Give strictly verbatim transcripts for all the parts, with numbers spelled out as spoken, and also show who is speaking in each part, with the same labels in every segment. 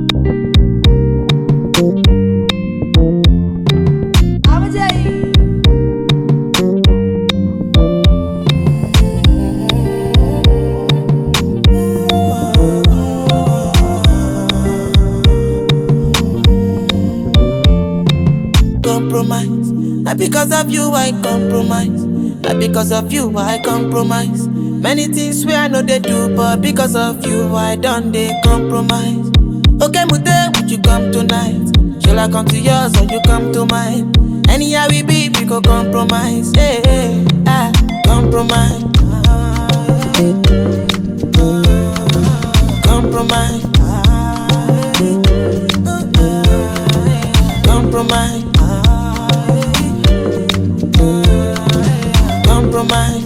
Speaker 1: Compromise. Not because of you I compromise. Not because of you I compromise. Many things where I know they do, but because of you I done they compromise. Okay, Mute, would you come tonight? Shall I come to yours or you come to mine? Anyhow we be, we go compromise. Hey, hey, ah, compromise. Compromise. Compromise. Compromise.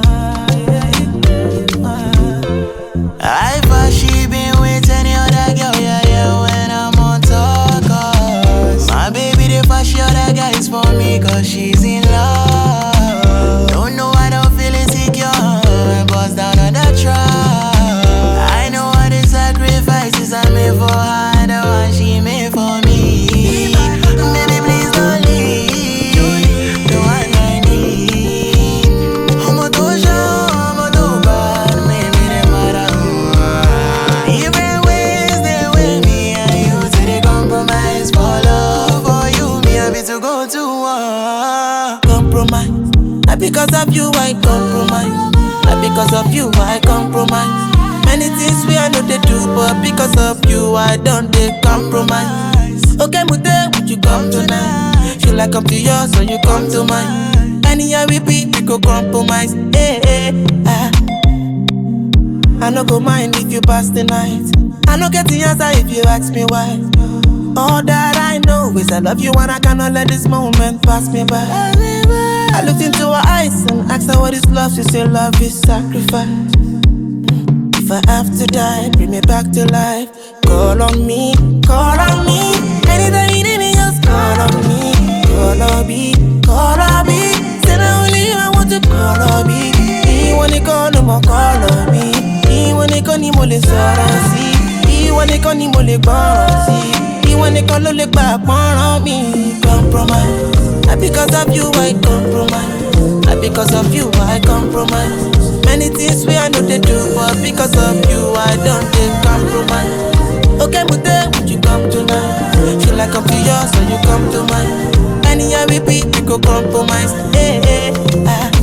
Speaker 2: I thought she been with any other girl, yeah, yeah, when I'm on tour, cause my baby, the first she other guys for me, cause she's in love. Don't know, I don't feel insecure, I bust down on the track. I know all the sacrifices I made for her, the one she made for me. Baby, please don't leave, the one I need. I'm a doja, I'm a doba, maybe they matter. Even ways they with me and you say they compromise for love. For you, me happy to go to war.
Speaker 1: Compromise. Not because of you I compromise. Not because of you I compromise. Many things we I know they do, but because of you I don't they compromise. Okay, Mute, would you come tonight? Should I come to yours or you come to mine? Anyhow we be, we go compromise. Hey, hey, ah. I no go mind if you pass the night. I no get the answer if you ask me why. All that I know is I love you and I cannot let this moment pass me by. I looked into her eyes and asked her what is love. She said love is sacrifice. If I have to die, bring me back to life. Call on me, call on me. Anytime you need me, just call on me. Call on me, call on me. Say not only you I want to call on me. He wanna call no more call on me. He wanna call ni mo le sọ̀rọ̀ sí. He wanna call ni mo le gbọ́ràn sí. He wanna call ló lè gbà pọ́nrán mi. Compromise. Not because of you I compromise. Not because of you I compromise. Many things we I know they do, but because of you I don't take compromise. Okay, Mute, would you come tonight? Should I come to yours or you come to mine? Anyhow we be, we go compromise. Hey, hey, ah.